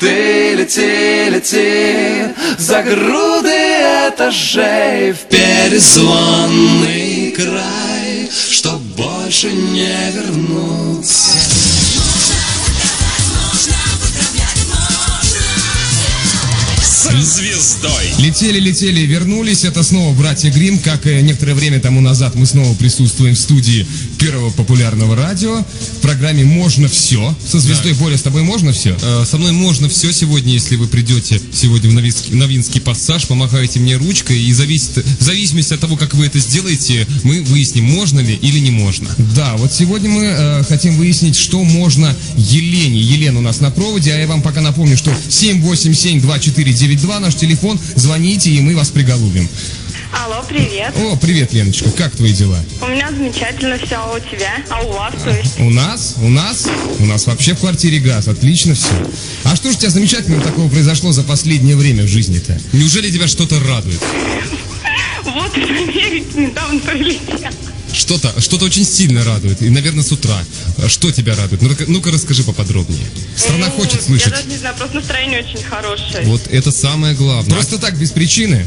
ты лети, лети за груды этажей в перезвонный край, чтоб больше не вернуться. Звездой. Летели, вернулись. Это снова братья Гримм. Как некоторое время тому назад мы снова присутствуем в студии первого популярного радио в программе «Можно все». Со звездой, Боря, с тобой можно все? Со мной можно все сегодня, если вы придете сегодня в Новинский пассаж, помахаете мне ручкой, и в зависимости от того, как вы это сделаете, мы выясним, можно ли или не можно. Да, вот сегодня мы хотим выяснить, что можно Елене. Елена у нас на проводе, а я вам пока напомню, что 787-2492 наш телефон, звоните, и мы вас приголубим. Алло, привет. О, привет, Леночка, как твои дела? У меня замечательно все, а у тебя? А у вас, то есть? У нас вообще в квартире газ, отлично все. А что же у тебя замечательного такого произошло за последнее время в жизни-то? Неужели тебя что-то радует? Вот из Америки недавно прилетел. Что-то очень сильно радует, и, наверное, с утра. Что тебя радует? Ну-ка расскажи поподробнее. Страна хочет слышать. Я даже не знаю, просто настроение очень хорошее. Вот это самое главное. Просто так, без причины?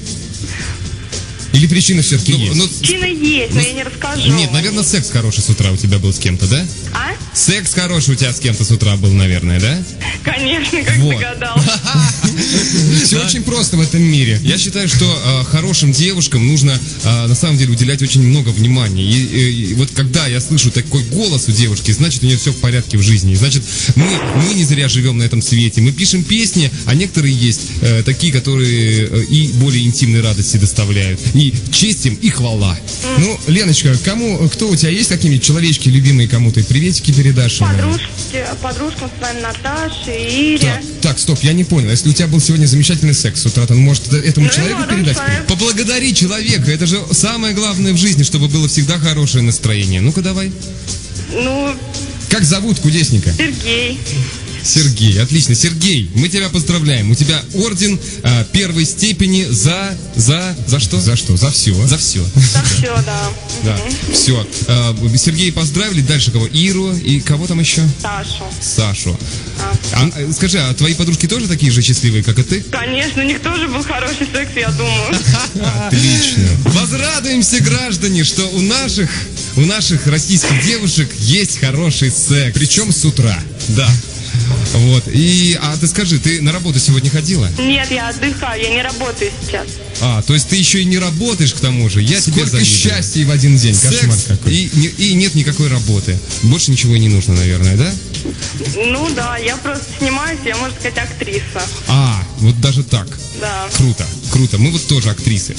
Или причина все-таки есть? Причина есть, но я не расскажу. Нет, наверное, секс хороший с утра у тебя был с кем-то, да? А? Секс хороший у тебя с кем-то с утра был, наверное, да? Конечно, как Вот. догадался. Все очень просто в этом мире. Я считаю, что хорошим девушкам нужно на самом деле уделять очень много внимания. И вот когда я слышу такой голос у девушки, значит, у нее все в порядке в жизни. Значит, мы не зря живем на этом свете. Мы пишем песни, а некоторые есть такие, которые и более интимной радости доставляют. И честь им, и хвала. Ну, Леночка, кто у тебя есть какие-нибудь человечки любимые кому-то? Приветики передашь? Подружкам с вами Наташе, Ире. Так, стоп, я не понял. Если у тебя был сегодня замечательный секс с утра, то может этому человеку передать? Поблагодари человека. Это же самое главное в жизни, чтобы было всегда хорошее настроение. Ну-ка, давай. Ну, Как зовут кудесника? Сергей. Сергей, отлично. Сергей, мы тебя поздравляем. У тебя орден первой степени за что? За что? За все. За все. За все, да. Да, все. Сергей поздравили. Дальше кого? Иру и кого там еще? Сашу. Скажи, а твои подружки тоже такие же счастливые, как и ты? Конечно, у них тоже был хороший секс, я думаю. Отлично. Возрадуемся, граждане, что у наших российских девушек есть хороший секс. Причем с утра. Да. Вот. А ты скажи, ты на работу сегодня ходила? Нет, я отдыхаю, я не работаю сейчас. То есть ты еще и не работаешь к тому же. Я тебе Сколько завидую. счастья в один день. Кошмар Секс какой. и нет никакой работы. Больше ничего и не нужно, наверное, да? Ну да, я просто снимаюсь, я, можно сказать, актриса. Вот даже так. Да. Круто. Мы вот тоже актрисы.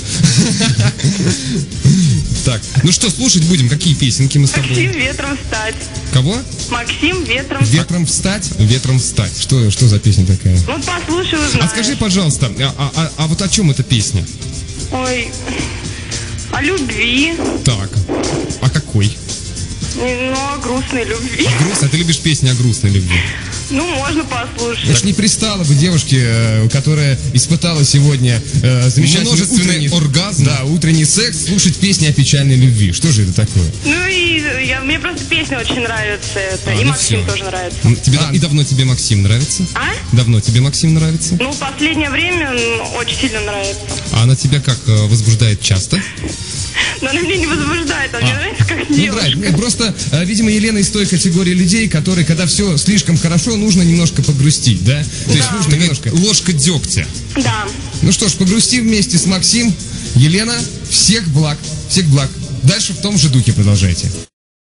Так, ну что, слушать будем? Какие песенки мы с тобой? Максим, ветром встать. Кого? Максим, ветром встать. Ветром встать? Ветром встать. Что за песня такая? Ну, послушай, узнаешь. А скажи, пожалуйста, а вот о чем эта песня? Ой, о любви. Так, а какой? Ну, о грустной любви. Грустно? Ты любишь песни о грустной любви? Ну, можно послушать. Это ж не пристало бы девушке, которая испытала сегодня замечательный Множественный оргазм. Да, утренний секс, слушать песни о печальной любви. Что же это такое? Ну и мне просто песня очень нравится. И ну Максим всё. тоже нравится. И давно тебе Максим нравится? А? Давно тебе Максим нравится? Ну, в последнее время очень сильно нравится. А она тебя как, возбуждает часто? Но она меня не возбуждает, а мне нравится как Ну, девушка. правильно. Просто, видимо, Елена из той категории людей, которые, когда все слишком хорошо, нужно немножко погрустить, да? То есть нужно немножко... Ложка дегтя. Да. Ну что ж, погрусти вместе с Максим. Елена, всех благ. Дальше в том же духе продолжайте.